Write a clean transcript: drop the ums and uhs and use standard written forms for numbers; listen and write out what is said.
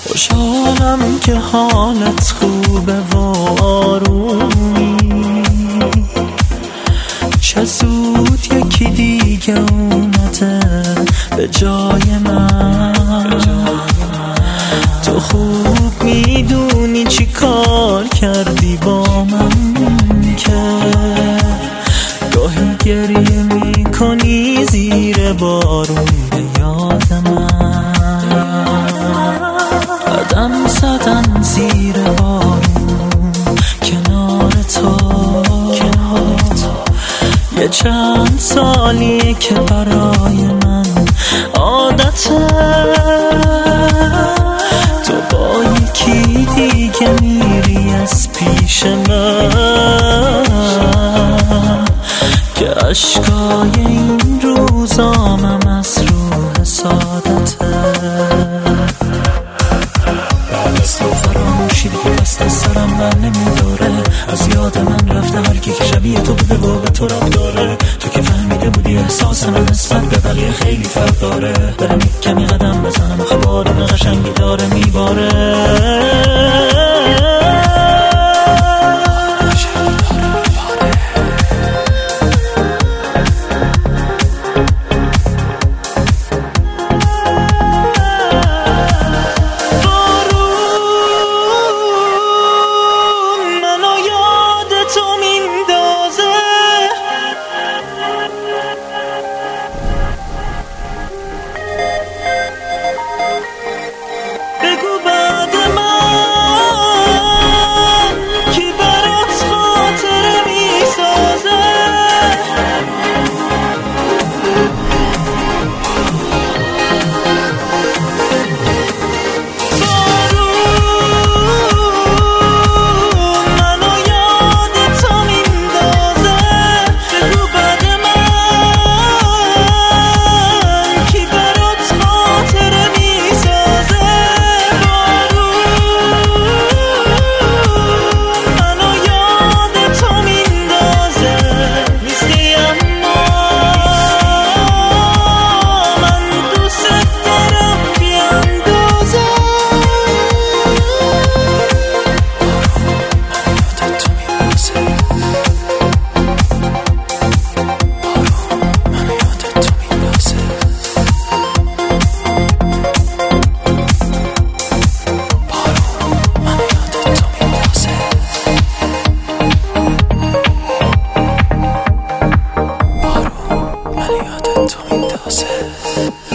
خوشحالم که حالت خوبه و آرومی، چه زود یکی دیگه اومده به جای من. تو خوب میدونی چی کار کردی با من که گاهی گریه میکنی زیر بارون به یاد من. قدم زدن زیر بارون کنار تو، یه چند سالیه که برای من عادته. تو با یکی دیگه میری از پیش من که اشکای این روزامم از روح سعادته. بعد از تو فراموشی دیگه دست از سرم من نمیداره، از یاد من رفته هر کی که شبیه تو بوده و به تو رب داره. تو که فهمیده بودی احساس من نسبت به بقیه خیلی فرق داره. برم یک کمی قدم بزنم آخه بارون قشنگی داره میباره. تو میندازه